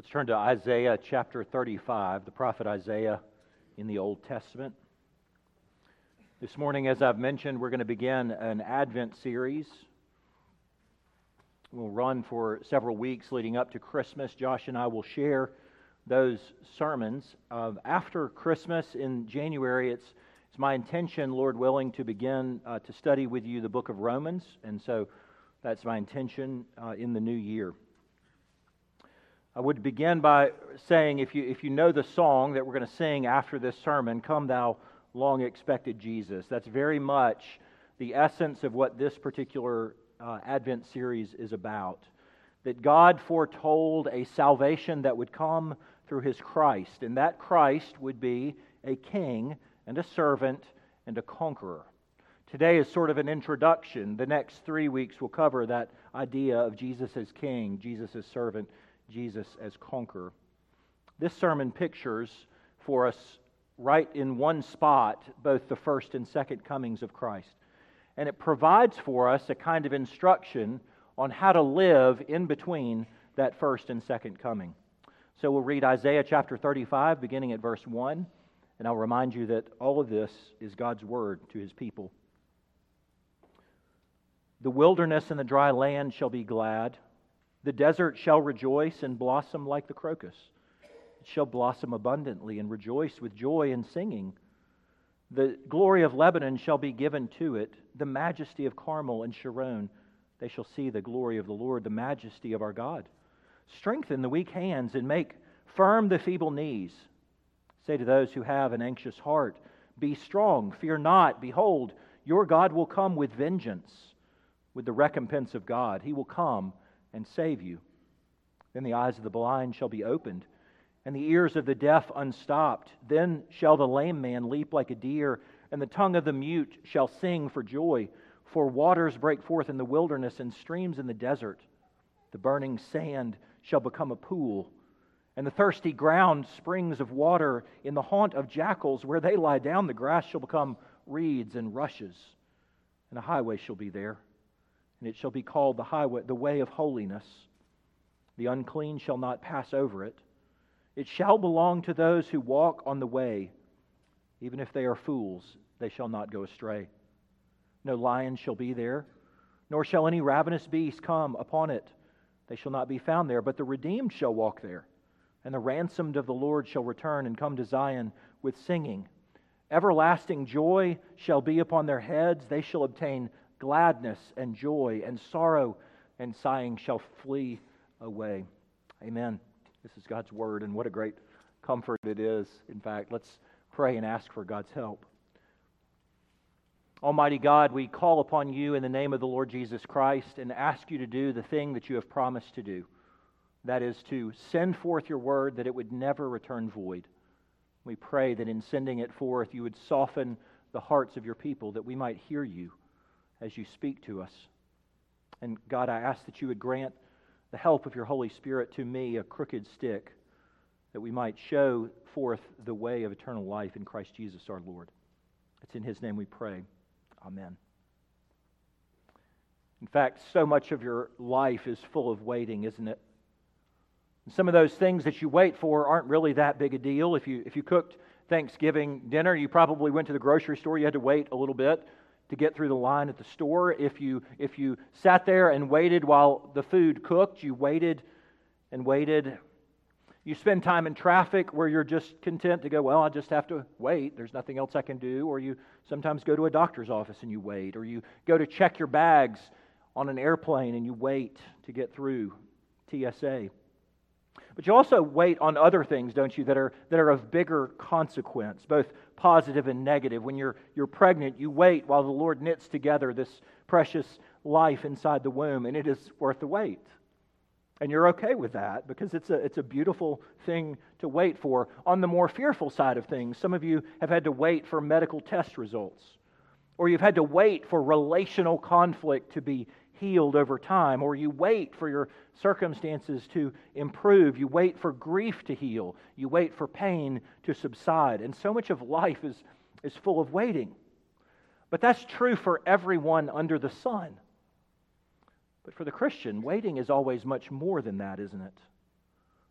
Let's turn to Isaiah chapter 35, the prophet Isaiah in the Old Testament. This morning, as I've mentioned, we're going to begin an Advent series. We'll run for several weeks leading up to Christmas. Josh and I will share those sermons. After Christmas in January, it's my intention, Lord willing, to begin to study with you the book of Romans. And so that's my intention in the new year. I would begin by saying, if you know the song that we're going to sing after this sermon, Come Thou Long Expected Jesus, that's very much the essence of what this particular Advent series is about. That God foretold a salvation that would come through His Christ, and that Christ would be a king and a servant and a conqueror. Today is sort of an introduction. The next 3 weeks will cover that idea of Jesus as king, Jesus as servant, Jesus as conqueror. This sermon pictures for us right in one spot both the first and second comings of Christ. And it provides for us a kind of instruction on how to live in between that first and second coming. So we'll read Isaiah chapter 35 beginning at verse 1, and I'll remind you that all of this is God's word to His people. The wilderness and the dry land shall be glad. The desert shall rejoice and blossom like the crocus. It shall blossom abundantly and rejoice with joy and singing. The glory of Lebanon shall be given to it, the majesty of Carmel and Sharon. They shall see the glory of the Lord, the majesty of our God. Strengthen the weak hands and make firm the feeble knees. Say to those who have an anxious heart, Be strong, fear not. Behold, your God will come with vengeance, with the recompense of God. He will come and save you. Then the eyes of the blind shall be opened, and the ears of the deaf unstopped. Then shall the lame man leap like a deer, and the tongue of the mute shall sing for joy. For waters break forth in the wilderness, and streams in the desert. The burning sand shall become a pool, and the thirsty ground springs of water. In the haunt of jackals, where they lie down, the grass shall become reeds and rushes, and a highway shall be there. And it shall be called the highway, the way of holiness. The unclean shall not pass over it. It shall belong to those who walk on the way. Even if they are fools, they shall not go astray. No lion shall be there, nor shall any ravenous beast come upon it. They shall not be found there, but the redeemed shall walk there. And the ransomed of the Lord shall return and come to Zion with singing. Everlasting joy shall be upon their heads. They shall obtain gladness and joy, and sorrow and sighing shall flee away. Amen. This is God's word, and what a great comfort it is. In fact, let's pray and ask for God's help. Almighty God, we call upon you in the name of the Lord Jesus Christ and ask you to do the thing that you have promised to do. That is to send forth your word, that it would never return void. We pray that in sending it forth, you would soften the hearts of your people, that we might hear you as you speak to us. And God, I ask that you would grant the help of your Holy Spirit to me, a crooked stick, that we might show forth the way of eternal life in Christ Jesus our Lord. It's in His name we pray. Amen. In fact, so much of your life is full of waiting, isn't it? And some of those things that you wait for aren't really that big a deal. If you cooked Thanksgiving dinner, you probably went to the grocery store, you had to wait a little bit to get through the line at the store. If you sat there and waited while the food cooked, you waited and waited. You spend time in traffic where you're just content to go, well, I just have to wait. There's nothing else I can do. Or you sometimes go to a doctor's office and you wait. Or you go to check your bags on an airplane and you wait to get through TSA. But you also wait on other things, don't you, that are of bigger consequence, both positive and negative. When you're pregnant, you wait while the Lord knits together this precious life inside the womb, and it is worth the wait. And you're okay with that because it's a beautiful thing to wait for. On the more fearful side of things, some of you have had to wait for medical test results, or you've had to wait for relational conflict to be healed over time, or you wait for your circumstances to improve. You wait for grief to heal. You wait for pain to subside. And so much of life is full of waiting. But that's true for everyone under the sun. But for the Christian, waiting is always much more than that, isn't it?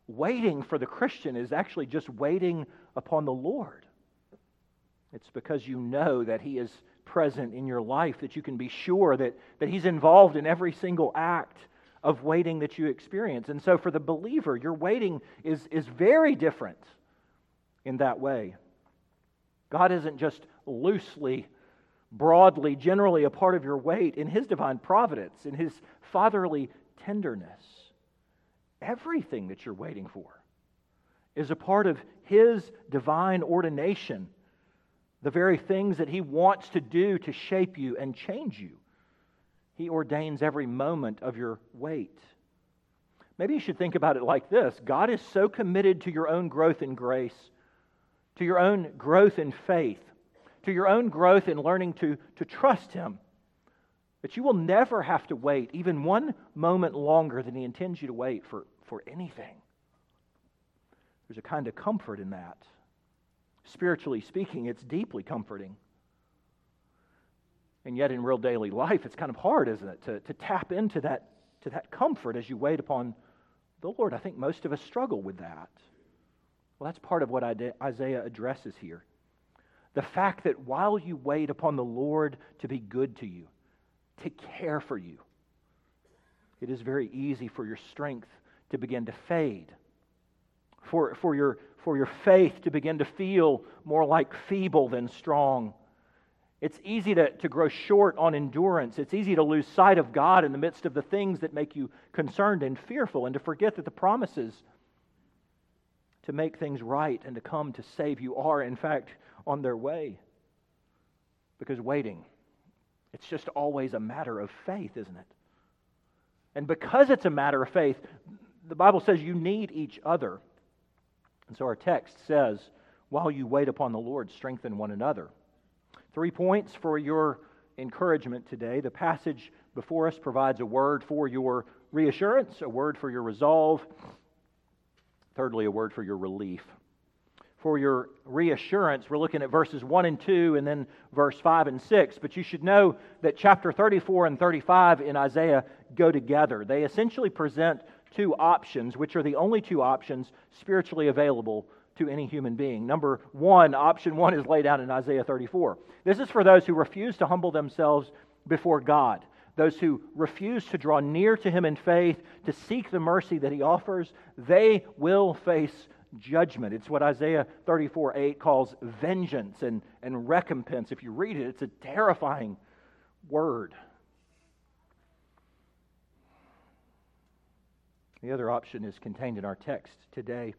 waiting for the Christian is actually just waiting upon the Lord. It's because you know that He is present in your life that you can be sure that He's involved in every single act of waiting that you experience. And so for the believer, your waiting is very different in that way. God isn't just loosely, broadly, generally a part of your wait. In His divine providence, in His fatherly tenderness, everything that you're waiting for is a part of His divine ordination, the very things that He wants to do to shape you and change you. He ordains every moment of your wait. Maybe you should think about it like this. God is so committed to your own growth in grace, to your own growth in faith, to your own growth in learning to trust Him, that you will never have to wait even one moment longer than He intends you to wait for anything. There's a kind of comfort in that. Spiritually speaking, it's deeply comforting. And yet in real daily life, it's kind of hard, isn't it, to tap into that comfort as you wait upon the Lord. I think most of us struggle with that. Well, that's part of what Isaiah addresses here. The fact that while you wait upon the Lord to be good to you, to care for you, it is very easy for your strength to begin to fade, for your faith to begin to feel more like feeble than strong. It's easy to grow short on endurance. It's easy to lose sight of God in the midst of the things that make you concerned and fearful, and to forget that the promises to make things right and to come to save you are, in fact, on their way. Because waiting, it's just always a matter of faith, isn't it? And because it's a matter of faith, the Bible says you need each other. And so our text says, while you wait upon the Lord, strengthen one another. 3 points for your encouragement today. The passage before us provides a word for your reassurance, a word for your resolve. Thirdly, a word for your relief. For your reassurance, we're looking at verses 1 and 2 and then verse 5 and 6. But you should know that chapter 34 and 35 in Isaiah go together. They essentially present two options, which are the only two options spiritually available to any human being. Number one, option one is laid out in Isaiah 34. This is for those who refuse to humble themselves before God, those who refuse to draw near to Him in faith, to seek the mercy that He offers. They will face judgment. It's what Isaiah 34:8 calls vengeance and recompense. If you read it, it's a terrifying word. The other option is contained in our text today.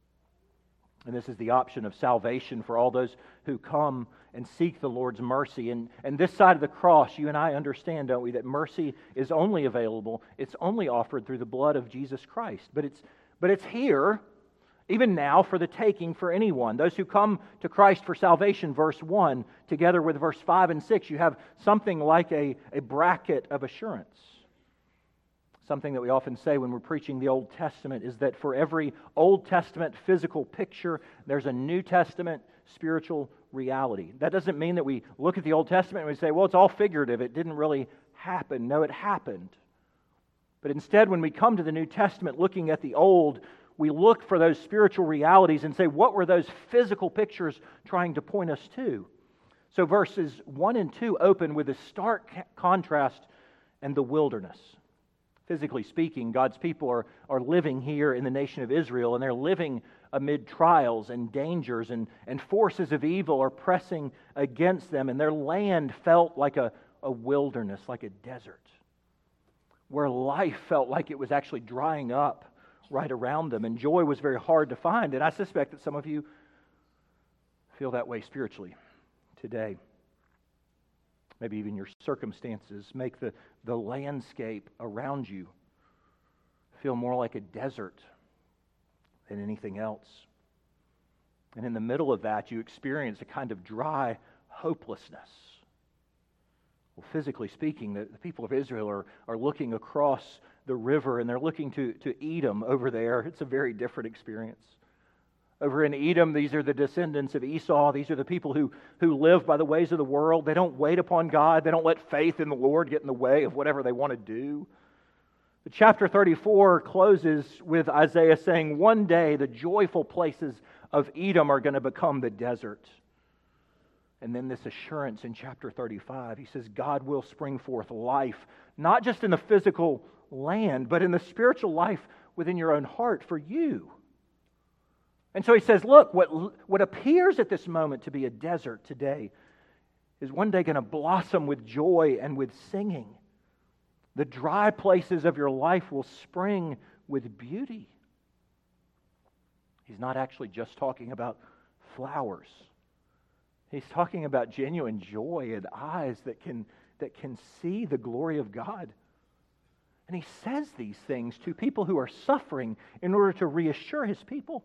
And this is the option of salvation for all those who come and seek the Lord's mercy. And this side of the cross, you and I understand, don't we, that mercy is only available, it's only offered through the blood of Jesus Christ. But it's here, even now, for the taking for anyone. Those who come to Christ for salvation, verse 1, together with verse 5 and 6, you have something like a bracket of assurance. Something that we often say when we're preaching the Old Testament is that for every Old Testament physical picture, there's a New Testament spiritual reality. That doesn't mean that we look at the Old Testament and we say, well, it's all figurative. It didn't really happen. No, it happened. But instead, when we come to the New Testament looking at the Old, we look for those spiritual realities and say, what were those physical pictures trying to point us to? So verses 1 and 2 open with a stark contrast and the wilderness. Physically speaking, God's people are living here in the nation of Israel, and they're living amid trials and dangers, and forces of evil are pressing against them, and their land felt like a wilderness, like a desert, where life felt like it was actually drying up right around them, and joy was very hard to find. And I suspect that some of you feel that way spiritually today. Maybe even your circumstances make the landscape around you feel more like a desert than anything else. And in the middle of that, you experience a kind of dry hopelessness. Well, physically speaking, the people of Israel are looking across the river, and they're looking to Edom over there. It's a very different experience. Over in Edom, these are the descendants of Esau. These are the people who live by the ways of the world. They don't wait upon God. They don't let faith in the Lord get in the way of whatever they want to do. But chapter 34 closes with Isaiah saying, one day the joyful places of Edom are going to become the desert. And then this assurance in chapter 35, he says, God will spring forth life, not just in the physical land, but in the spiritual life within your own heart for you. And so he says, look, what appears at this moment to be a desert today is one day going to blossom with joy and with singing. The dry places of your life will spring with beauty. He's not actually just talking about flowers. He's talking about genuine joy and eyes that can see the glory of God. And he says these things to people who are suffering in order to reassure his people.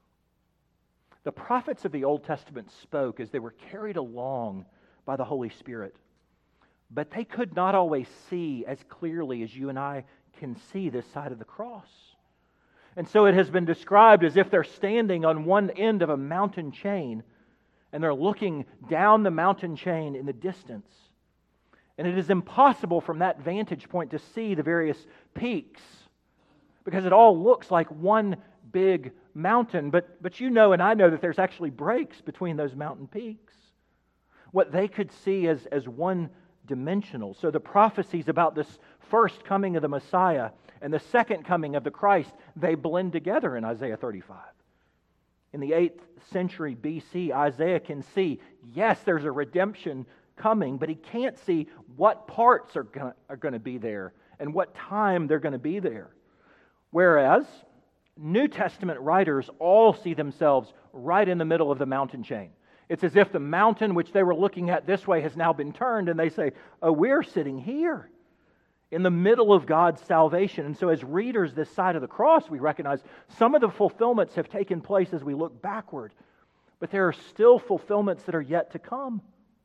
The prophets of the Old Testament spoke as they were carried along by the Holy Spirit. But they could not always see as clearly as you and I can see this side of the cross. And so it has been described as if they're standing on one end of a mountain chain and they're looking down the mountain chain in the distance. And it is impossible from that vantage point to see the various peaks because it all looks like one big mountain. But you know and I know that there's actually breaks between those mountain peaks. What they could see as one dimensional. So the prophecies about this first coming of the Messiah and the second coming of the Christ, they blend together in Isaiah 35. In the 8th century BC, Isaiah can see, yes, there's a redemption coming, but he can't see what parts are going to be there and what time they're going to be there. Whereas New Testament writers all see themselves right in the middle of the mountain chain. It's as if the mountain which they were looking at this way has now been turned, and they say, oh, we're sitting here in the middle of God's salvation. And so as readers this side of the cross, we recognize some of the fulfillments have taken place as we look backward, but there are still fulfillments that are yet to come.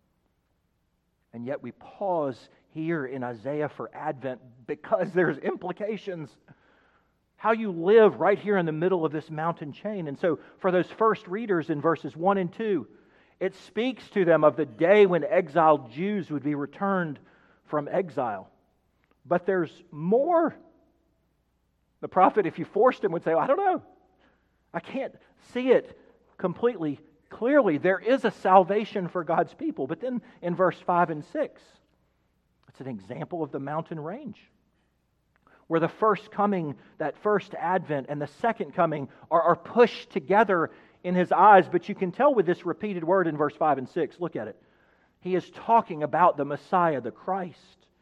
And yet we pause here in Isaiah for Advent because there's implications. How you live right here in the middle of this mountain chain. And so for those first readers in verses 1 and 2, it speaks to them of the day when exiled Jews would be returned from exile. But there's more. The prophet, if you forced him, would say, I don't know. I can't see it completely clearly. There is a salvation for God's people. But then in verse 5 and 6, it's an example of the mountain range, where the first coming, that first advent, and the second coming are pushed together in his eyes. But you can tell with this repeated word in verse 5 and 6, look at it. He is talking about the Messiah, the Christ.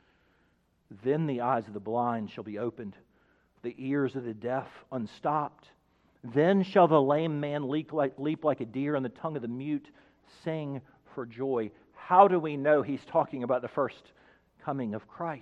Then the eyes of the blind shall be opened, the ears of the deaf unstopped. Then shall the lame man leap like a deer, and the tongue of the mute sing for joy. How do we know he's talking about the first coming of Christ?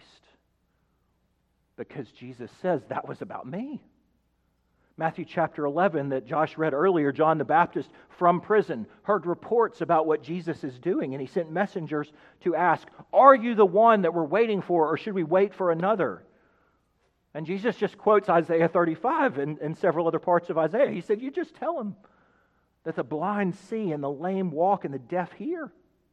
Because Jesus says that was about me. Matthew chapter 11 that Josh read earlier, John the Baptist from prison heard reports about what Jesus is doing, and he sent messengers to ask, are you the one that we're waiting for, or should we wait for another? And Jesus just quotes Isaiah 35 and several other parts of Isaiah. He said, you just tell them that the blind see and the lame walk and the deaf hear.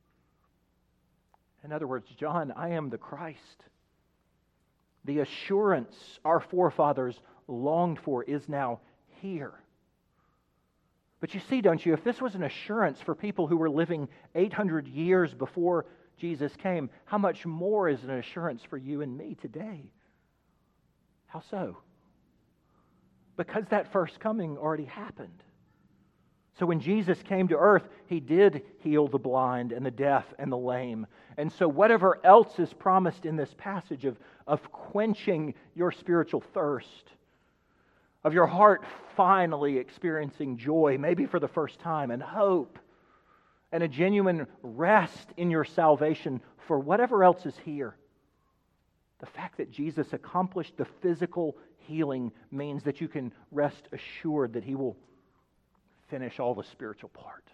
In other words, John, I am the Christ. The assurance our forefathers longed for is now here. But you see, don't you, if this was an assurance for people who were living 800 years before Jesus came, how much more is an assurance for you and me today? How so? Because that first coming already happened. So when Jesus came to earth, he did heal the blind and the deaf and the lame. And so whatever else is promised in this passage of quenching your spiritual thirst, of your heart finally experiencing joy, maybe for the first time, and hope, and a genuine rest in your salvation for whatever else is here, the fact that Jesus accomplished the physical healing means that you can rest assured that he will finish all the spiritual part.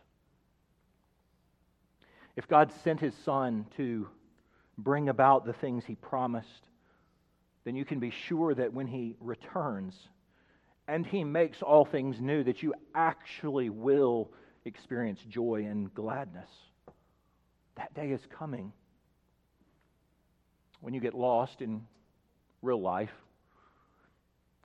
If God sent his Son to bring about the things he promised, then you can be sure that when he returns and he makes all things new, that you actually will experience joy and gladness. That day is coming. When you get lost in real life,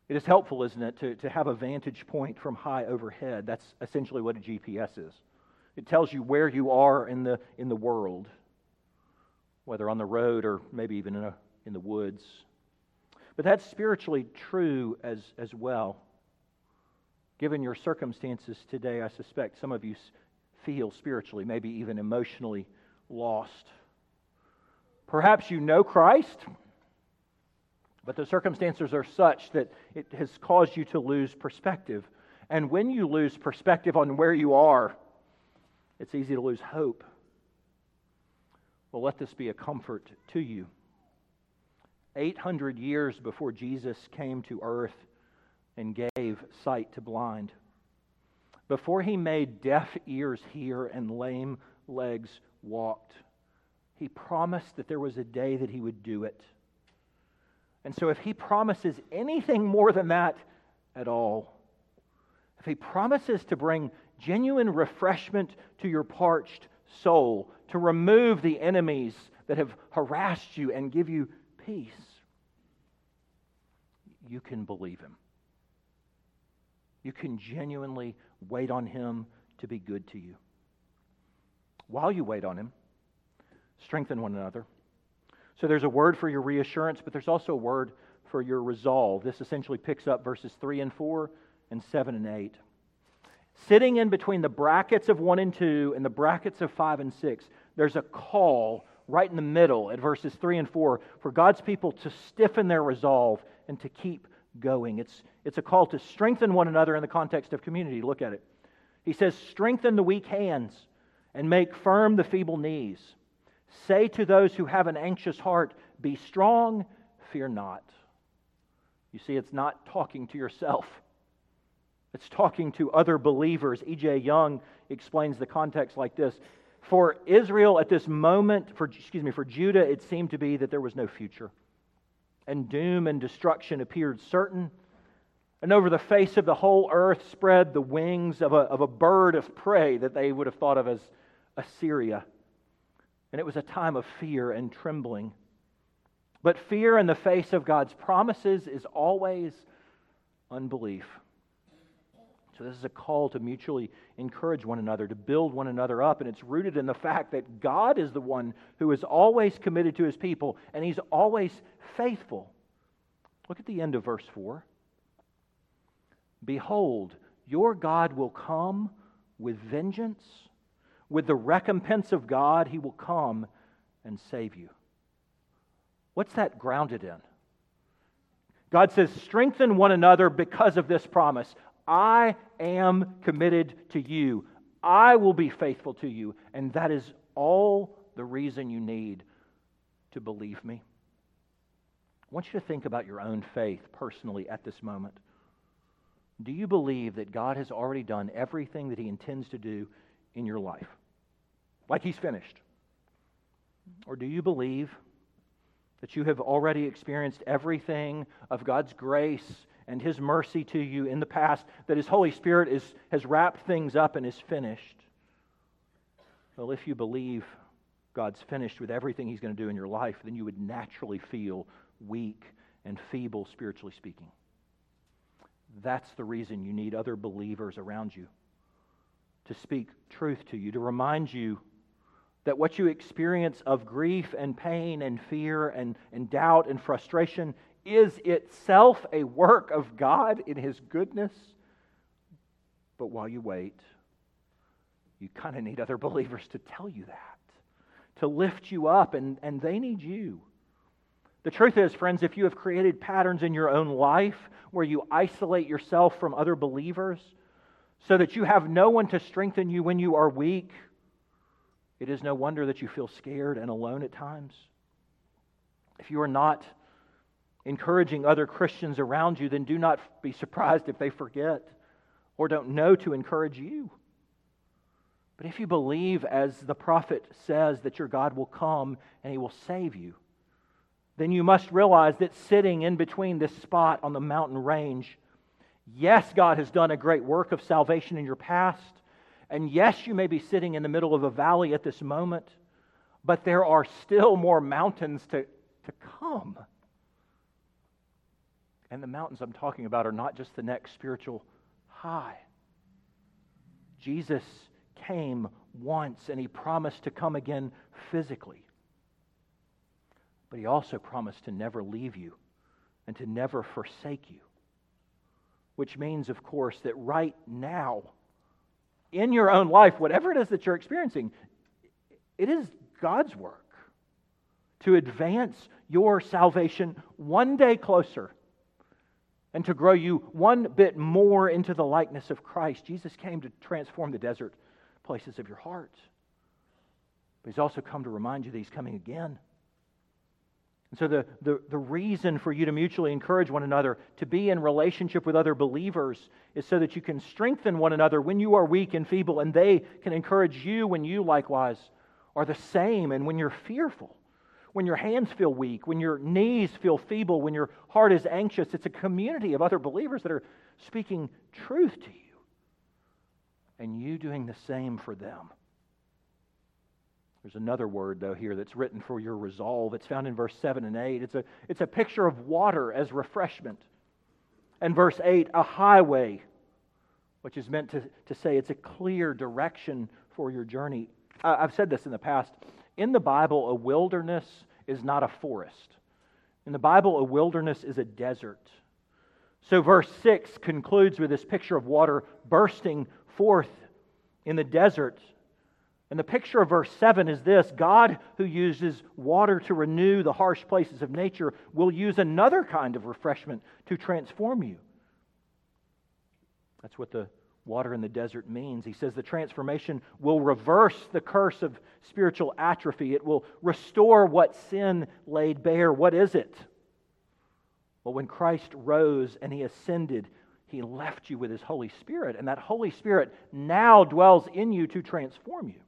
It is helpful, isn't it, to have a vantage point from high overhead. That's essentially what a GPS is. It tells you where you are in the world, whether on the road or maybe even in the woods. But that's spiritually true as well. Given your circumstances today, I suspect some of you feel spiritually, maybe even emotionally lost. Perhaps you know Christ, but the circumstances are such that it has caused you to lose perspective. And when you lose perspective on where you are, it's easy to lose hope. Well, let this be a comfort to you. 800 years before Jesus came to earth and gave sight to blind, before he made deaf ears hear and lame legs walked, he promised that there was a day that he would do it. And so if he promises anything more than that at all, if he promises to bring genuine refreshment to your parched soul, to remove the enemies that have harassed you and give you peace, you can believe him. You can genuinely wait on him to be good to you. While you wait on him, strengthen one another. So there's a word for your reassurance, but there's also a word for your resolve. This essentially picks up verses 3 and 4 and 7 and 8. Sitting in between the brackets of 1 and 2 and the brackets of 5 and 6, there's a call right in the middle at verses 3 and 4 for God's people to stiffen their resolve and to keep going. It's a call to strengthen one another in the context of community. Look at it. He says, strengthen the weak hands and make firm the feeble knees. Say to those who have an anxious heart, be strong, fear not. You see, it's not talking to yourself. It's talking to other believers. E.J. Young explains the context like this. For Israel at this moment, for Judah, it seemed to be that there was no future. And doom and destruction appeared certain. And over the face of the whole earth spread the wings of a bird of prey that they would have thought of as Assyria. And it was a time of fear and trembling. But fear in the face of God's promises is always unbelief. So this is a call to mutually encourage one another, to build one another up, and it's rooted in the fact that God is the one who is always committed to his people, and he's always faithful. Look at the end of verse 4. Behold, your God will come with vengeance. With the recompense of God, he will come and save you. What's that grounded in? God says, strengthen one another because of this promise. I am committed to you. I will be faithful to you. And that is all the reason you need to believe me. I want you to think about your own faith personally at this moment. Do you believe that God has already done everything that he intends to do in your life? Like he's finished? Or do you believe that you have already experienced everything of God's grace and his mercy to you in the past, that his Holy Spirit has wrapped things up and is finished? Well, if you believe God's finished with everything he's going to do in your life, then you would naturally feel weak and feeble, spiritually speaking. That's the reason you need other believers around you to speak truth to you, to remind you that what you experience of grief and pain and fear and doubt and frustration is itself a work of God in his goodness. But while you wait, you kind of need other believers to tell you that, to lift you up, and they need you. The truth is, friends, if you have created patterns in your own life where you isolate yourself from other believers so that you have no one to strengthen you when you are weak, it is no wonder that you feel scared and alone at times. If you are not encouraging other Christians around you, then do not be surprised if they forget or don't know to encourage you. But if you believe, as the prophet says, that your God will come and he will save you, then you must realize that sitting in between this spot on the mountain range, yes, God has done a great work of salvation in your past, and yes, you may be sitting in the middle of a valley at this moment, but there are still more mountains to come. And the mountains I'm talking about are not just the next spiritual high. Jesus came once, and He promised to come again physically. But He also promised to never leave you and to never forsake you. Which means, of course, that right now, in your own life, whatever it is that you're experiencing, it is God's work to advance your salvation one day closer and to grow you one bit more into the likeness of Christ. Jesus came to transform the desert places of your heart. But He's also come to remind you that He's coming again. And so the reason for you to mutually encourage one another, to be in relationship with other believers, is so that you can strengthen one another when you are weak and feeble, and they can encourage you when you likewise are the same, and when you're fearful, when your hands feel weak, when your knees feel feeble, when your heart is anxious. It's a community of other believers that are speaking truth to you, and you doing the same for them. There's another word, though, here that's written for your resolve. It's found in verse 7 and 8. It's a picture of water as refreshment. And verse 8, a highway, which is meant to say it's a clear direction for your journey. I've said this in the past. In the Bible, a wilderness is not a forest. In the Bible, a wilderness is a desert. So verse 6 concludes with this picture of water bursting forth in the desert. And the picture of verse 7 is this: God, who uses water to renew the harsh places of nature, will use another kind of refreshment to transform you. That's what the water in the desert means. He says the transformation will reverse the curse of spiritual atrophy. It will restore what sin laid bare. What is it? Well, when Christ rose and He ascended, He left you with His Holy Spirit, and that Holy Spirit now dwells in you to transform you.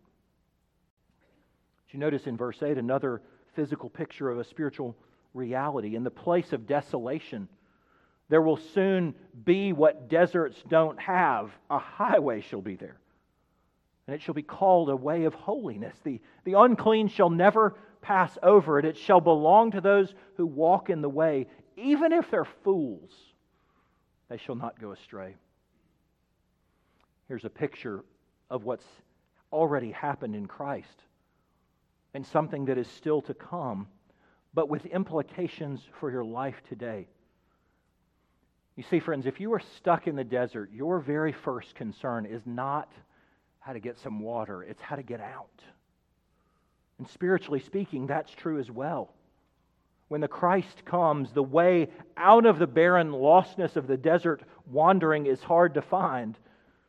You notice in verse 8 another physical picture of a spiritual reality. In the place of desolation, there will soon be what deserts don't have. A highway shall be there, and it shall be called a way of holiness. The unclean shall never pass over it. It shall belong to those who walk in the way. Even if they're fools, they shall not go astray. Here's a picture of what's already happened in Christ, and something that is still to come, but with implications for your life today. You see, friends, if you are stuck in the desert, your very first concern is not how to get some water, it's how to get out. And spiritually speaking, that's true as well. When the Christ comes, the way out of the barren lostness of the desert wandering is hard to find.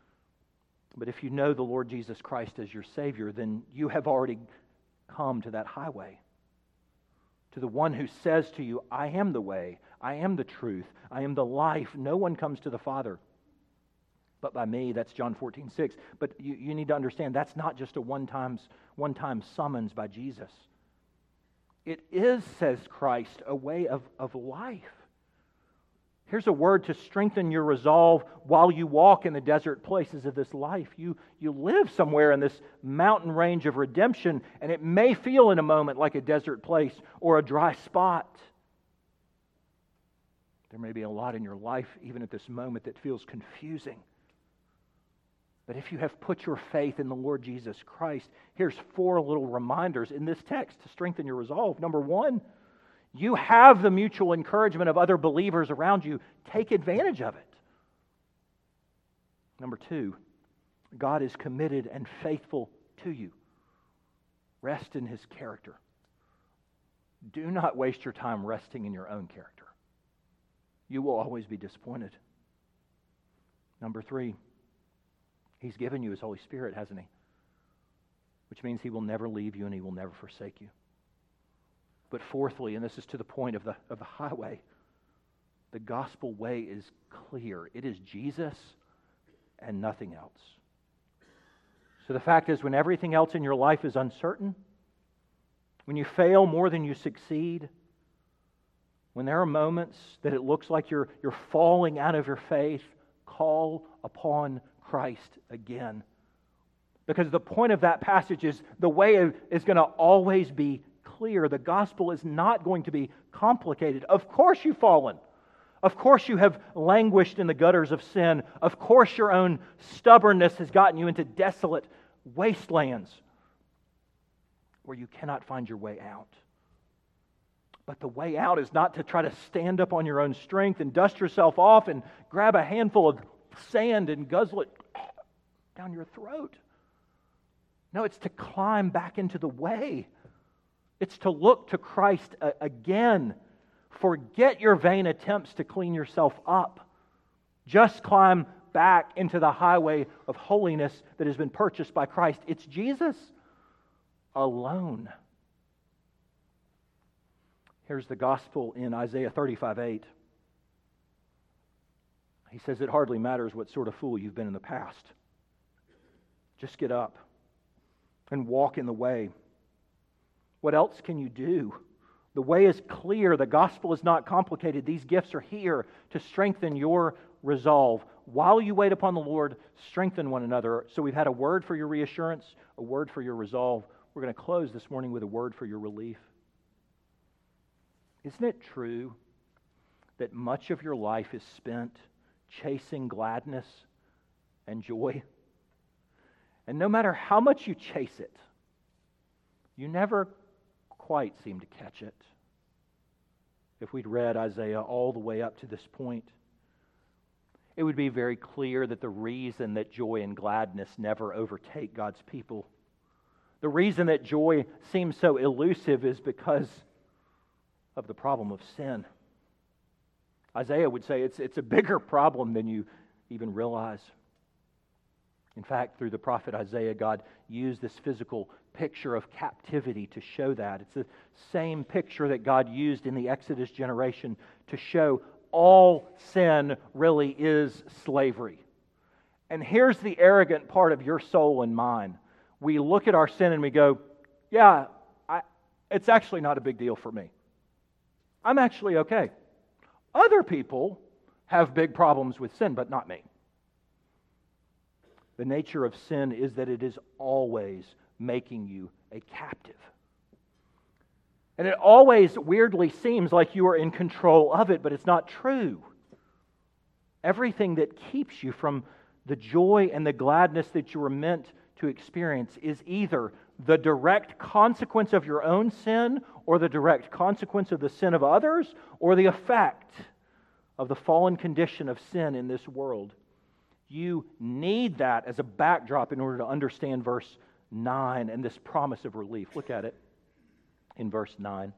But if you know the Lord Jesus Christ as your Savior, then you have already come to that highway, to the one who says to you, I am the way, I am the truth, I am the life. No one comes to the Father but by me. That's John 14:6. But you need to understand that's not just a one-time summons by Jesus. It is, says Christ, a way of life. Here's a word to strengthen your resolve while you walk in the desert places of this life. You live somewhere in this mountain range of redemption, and it may feel in a moment like a desert place or a dry spot. There may be a lot in your life, even at this moment, that feels confusing. But if you have put your faith in the Lord Jesus Christ, here's 4 little reminders in this text to strengthen your resolve. Number 1, you have the mutual encouragement of other believers around you. Take advantage of it. Number 2, God is committed and faithful to you. Rest in His character. Do not waste your time resting in your own character. You will always be disappointed. Number 3, He's given you His Holy Spirit, hasn't He? Which means He will never leave you and He will never forsake you. But fourthly, and this is to the point of the highway, the gospel way is clear. It is Jesus and nothing else. So the fact is, when everything else in your life is uncertain, when you fail more than you succeed, when there are moments that it looks like you're falling out of your faith, call upon Christ again. Because the point of that passage is the way is going to always be clear. The gospel is not going to be complicated. Of course you've fallen. Of course you have languished in the gutters of sin. Of course your own stubbornness has gotten you into desolate wastelands where you cannot find your way out. But the way out is not to try to stand up on your own strength and dust yourself off and grab a handful of sand and guzzle it down your throat. No, it's to climb back into the way. It's to look to Christ again. Forget your vain attempts to clean yourself up. Just climb back into the highway of holiness that has been purchased by Christ. It's Jesus alone. Here's the gospel in Isaiah 35:8. He says, it hardly matters what sort of fool you've been in the past. Just get up and walk in the way. What else can you do? The way is clear. The gospel is not complicated. These gifts are here to strengthen your resolve. While you wait upon the Lord, strengthen one another. So we've had a word for your reassurance, a word for your resolve. We're going to close this morning with a word for your relief. Isn't it true that much of your life is spent chasing gladness and joy? And no matter how much you chase it, you never quite seem to catch it. If we'd read Isaiah all the way up to this point, it would be very clear that the reason that joy and gladness never overtake God's people, the reason that joy seems so elusive, is because of the problem of sin. Isaiah would say it's a bigger problem than you even realize. In fact, through the prophet Isaiah, God used this physical picture of captivity to show that. It's the same picture that God used in the Exodus generation to show all sin really is slavery. And here's the arrogant part of your soul and mine. We look at our sin and we go, yeah, it's actually not a big deal for me. I'm actually okay. Other people have big problems with sin, but not me. The nature of sin is that it is always making you a captive. And it always weirdly seems like you are in control of it, but it's not true. Everything that keeps you from the joy and the gladness that you were meant to experience is either the direct consequence of your own sin, or the direct consequence of the sin of others, or the effect of the fallen condition of sin in this world. You need that as a backdrop in order to understand verse 9 and this promise of relief. Look at it in verse 9.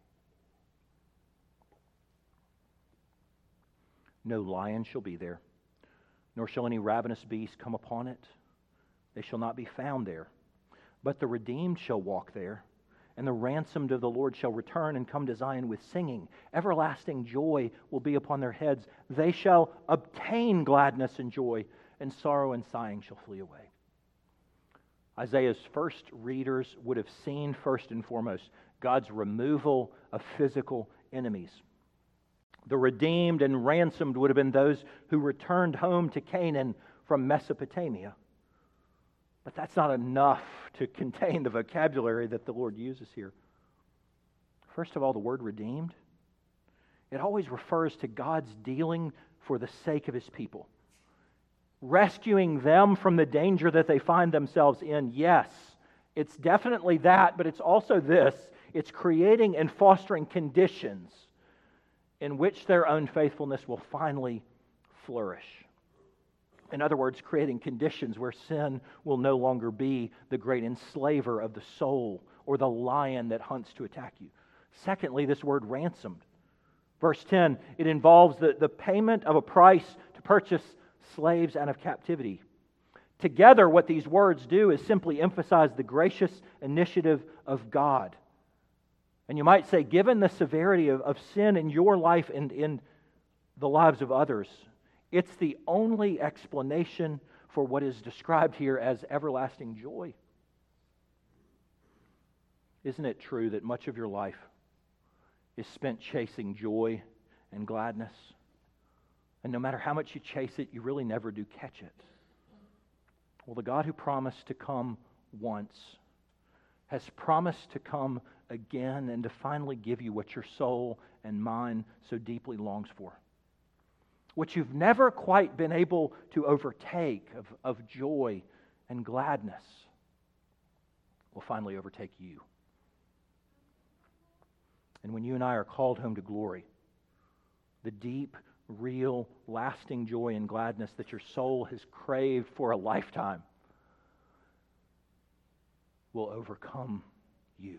No lion shall be there, nor shall any ravenous beast come upon it. They shall not be found there. But the redeemed shall walk there, and the ransomed of the Lord shall return and come to Zion with singing. Everlasting joy will be upon their heads. They shall obtain gladness and joy, and sorrow and sighing shall flee away. Isaiah's first readers would have seen, first and foremost, God's removal of physical enemies. The redeemed and ransomed would have been those who returned home to Canaan from Mesopotamia. But that's not enough to contain the vocabulary that the Lord uses here. First of all, the word redeemed, it always refers to God's dealing for the sake of His people. Rescuing them from the danger that they find themselves in. Yes, it's definitely that, but it's also this. It's creating and fostering conditions in which their own faithfulness will finally flourish. In other words, creating conditions where sin will no longer be the great enslaver of the soul or the lion that hunts to attack you. Secondly, this word ransomed. Verse 10, it involves the payment of a price to purchase slaves out of captivity. Together, what these words do is simply emphasize the gracious initiative of God. And you might say, given the severity of sin in your life and in the lives of others, it's the only explanation for what is described here as everlasting joy. Isn't it true that much of your life is spent chasing joy and gladness? And no matter how much you chase it, you really never do catch it. Well, the God who promised to come once has promised to come again and to finally give you what your soul and mind so deeply longs for. what you've never quite been able to overtake of joy and gladness, will finally overtake you. And when you and I are called home to glory, the deep, real, lasting joy and gladness that your soul has craved for a lifetime will overcome you.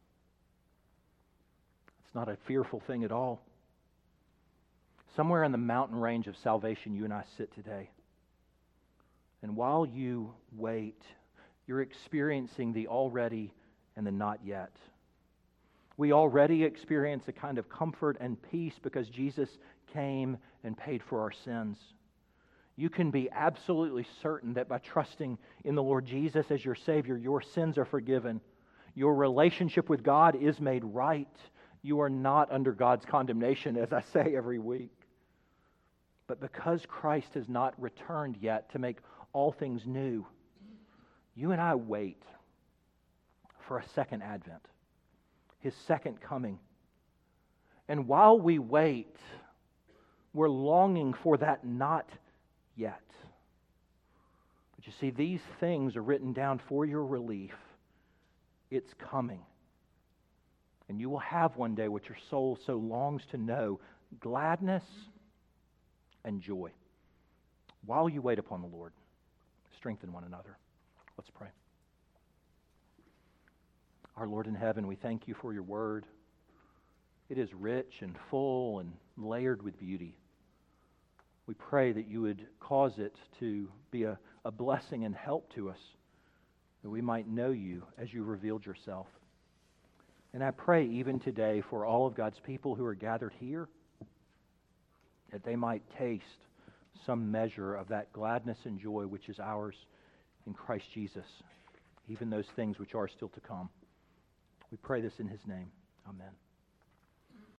It's not a fearful thing at all. Somewhere in the mountain range of salvation, you and I sit today. And while you wait, you're experiencing the already and the not yet. We already experience a kind of comfort and peace because Jesus came and paid for our sins. You can be absolutely certain that by trusting in the Lord Jesus as your Savior, your sins are forgiven. Your relationship with God is made right. You are not under God's condemnation, as I say every week. But because Christ has not returned yet to make all things new, you and I wait for a second advent, His second coming. And while we wait, we're longing for that not yet. But you see, these things are written down for your relief. It's coming. And you will have one day what your soul so longs to know, gladness and joy. While you wait upon the Lord, strengthen one another. Let's pray. Our Lord in heaven, we thank you for your word. It is rich and full and layered with beauty. We pray that you would cause it to be a blessing and help to us, that we might know you as you revealed yourself. And I pray even today for all of God's people who are gathered here, that they might taste some measure of that gladness and joy which is ours in Christ Jesus, even those things which are still to come. We pray this in His name. Amen.